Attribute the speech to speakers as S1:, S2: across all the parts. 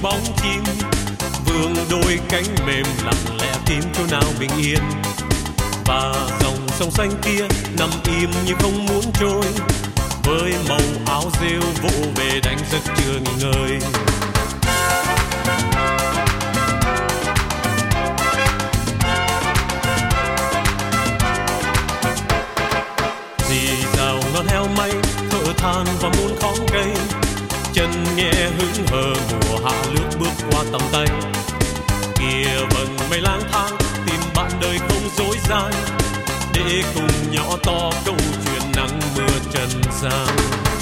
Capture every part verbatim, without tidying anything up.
S1: bóng chim, vương đôi cánh mềm lặng lẽ tìm chỗ nào bình yên. Và dòng sông xanh kia nằm im như không muốn trôi, với màu áo rêu vỗ về đánh giấc chưa nghỉ ngơi. Dì rào ngọt heo may thở than và muốn khóm cây, chân nghe hững hờ mùa hạ lướt bước qua tầm tay. Kia vầng mây lang thang tìm bạn đời không dối gian, để cùng nhỏ to câu chuyện nắng mưa trần gian.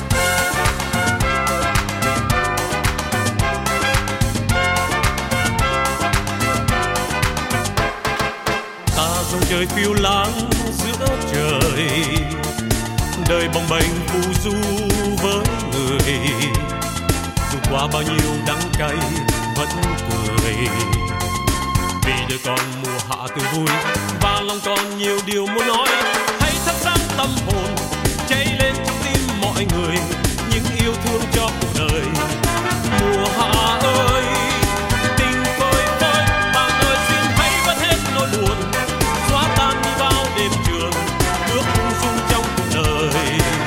S1: Ta dòng trời phiêu lãng giữa trời, đời bồng bềnh phù du với người. Dù qua bao nhiêu đắng cay vẫn cười, vì đời còn mùa hạ tươi vui và lòng còn nhiều điều muốn nói. Hãy thắp sáng tâm hồn cháy lên trong tim mọi người, những yêu thương cho cuộc đời. Mùa hạ ơi, tình phơi phới, bạn ơi xin hãy vất hết nỗi buồn, xóa tan đi bao đêm trường, bước ung dung trong cuộc đời.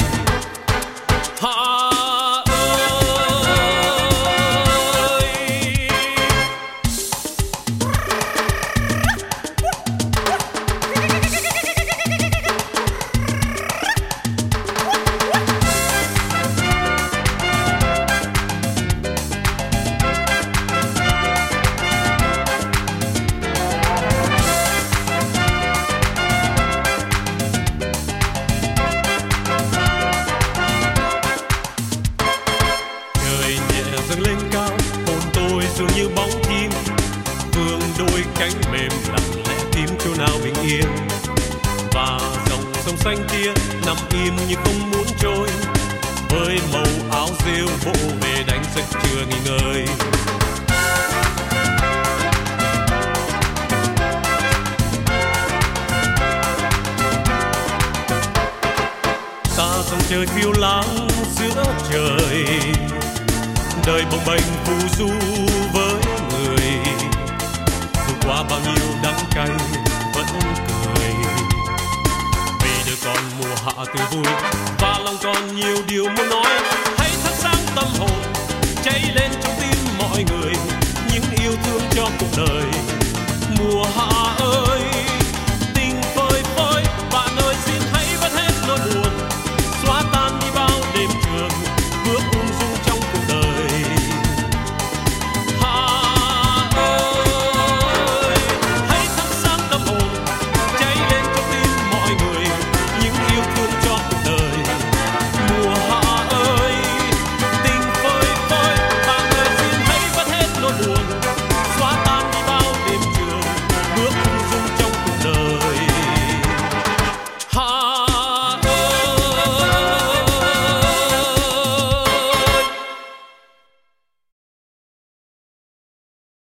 S1: Hạ lên cao, hồn tôi dường như bóng chim, vương đôi cánh mềm lặng lẽ tìm chỗ nào bình yên. Và dòng sông xanh kia nằm im như không muốn trôi, với màu áo rêu vỗ về đánh giấc chưa nghỉ ngơi. Ta dòng trời phiêu lãng giữa trời, đời bồng bềnh phù du với người. Dù qua bao nhiêu đắng cay vẫn cười, vì đời còn mùa hạ tươi vui và lòng còn nhiều điều muốn nói. Hãy thắp sáng tâm hồn cháy lên trong tim mọi người, những yêu thương cho cuộc đời. Mùa hạ ơi,